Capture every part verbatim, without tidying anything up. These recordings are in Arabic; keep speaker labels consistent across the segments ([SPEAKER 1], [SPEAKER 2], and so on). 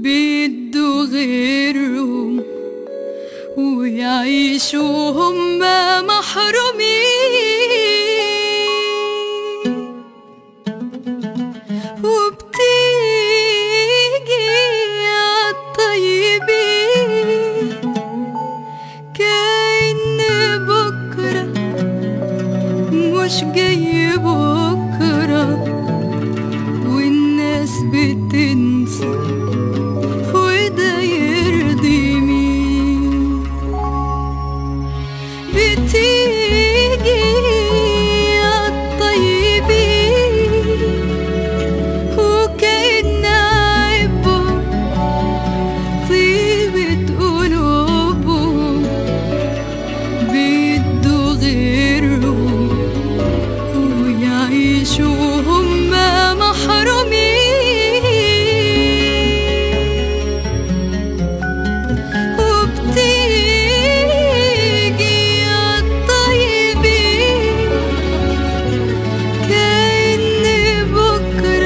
[SPEAKER 1] بيدوا غيرهم ويعيشوا هما محرومين، وبتيجي عالطيبين كأن بكرة مش جاي بكرة، والناس بتنسى وده يرضي مين. بتيجي عالطيبين وكأن عيبهم طيبة قلوبهم، بيدوا غيرهم ويعيشوا هما محرومين، وبتيجي عالطيبين كأن بكرة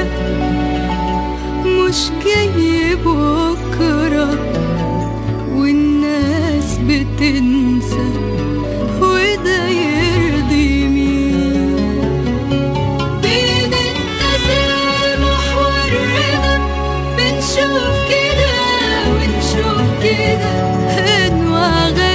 [SPEAKER 1] مش جاي بكرة، والناس بتنسى وده يرضي مين. بين التسامح والرضا بنشوف كده ونشوف كده أنواع